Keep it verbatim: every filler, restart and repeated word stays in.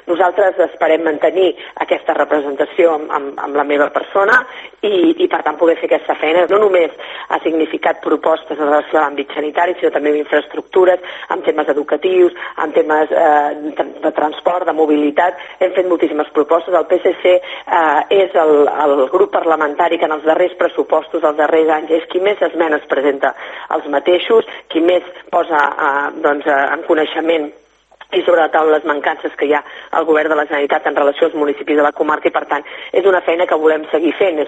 Nosaltres esperem mantenir aquesta representació amb, amb, amb la meva persona i, i per tant poder fer aquesta feina. No només ha significat propostes en relació a l'àmbit sanitari, sinó també amb infraestructures, amb temes educatius, amb temes eh, de transport, de mobilitat. Hem fet moltíssimes propostes. El P S C eh, és el, el grup parlamentari que en els darrers pressupostos, els darrers anys, és qui més esmenes presenta els mateixos, qui més posa eh, doncs, eh, en coneixement i sobre la taula les mancances que hi ha al govern de la Generalitat en relació als municipis de la comarca i, per tant, és una feina que volem seguir fent.